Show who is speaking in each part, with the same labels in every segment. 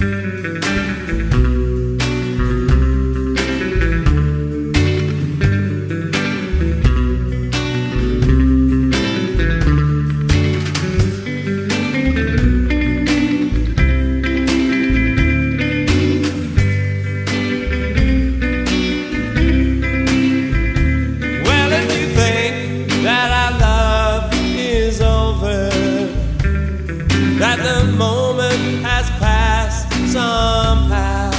Speaker 1: That the moment has passed somehow.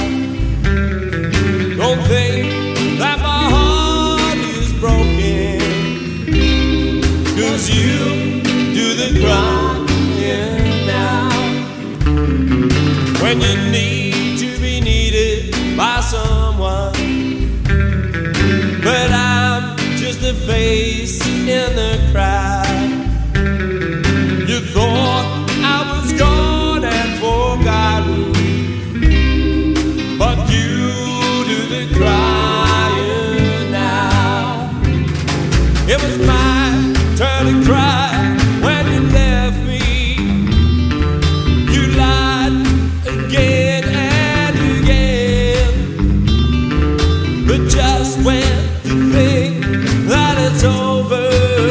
Speaker 1: Don't think that my heart is broken, 'cause you do the crying now. When you need to be needed by someone, but I'm just a face in the crowd. You thought I was gone and forgotten, but you do the crying now. It was my turn to cry when you left me. You lied again and again, but just when you think that it's over,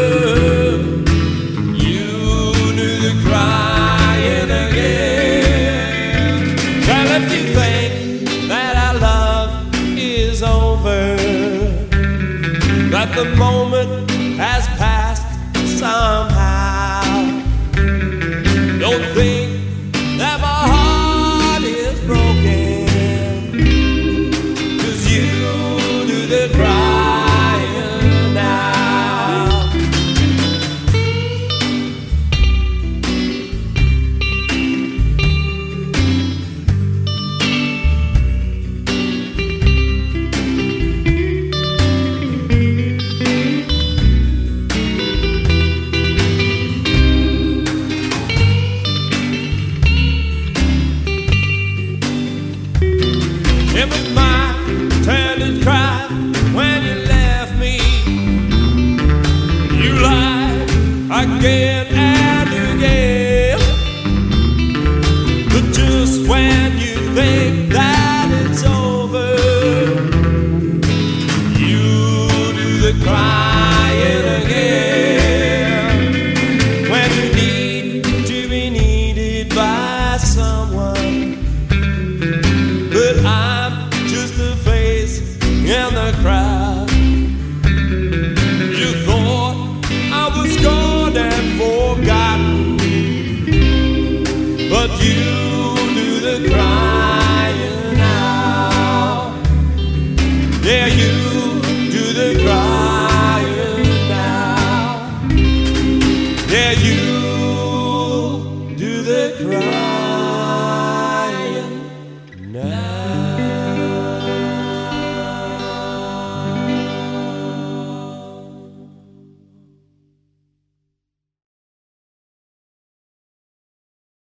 Speaker 1: you do the crying again. Well, if you think that our love is over, that the moment has passed somehow, don't think that my heart is broken, 'cause you do the crying now. It was my turn to cry when you left me. You lied again and again, but just when you think that it's over, you do the crying again. When you need to be needed by someone, but I'm just a face in the crowd. You thought I was gone and forgotten, but you do the crying.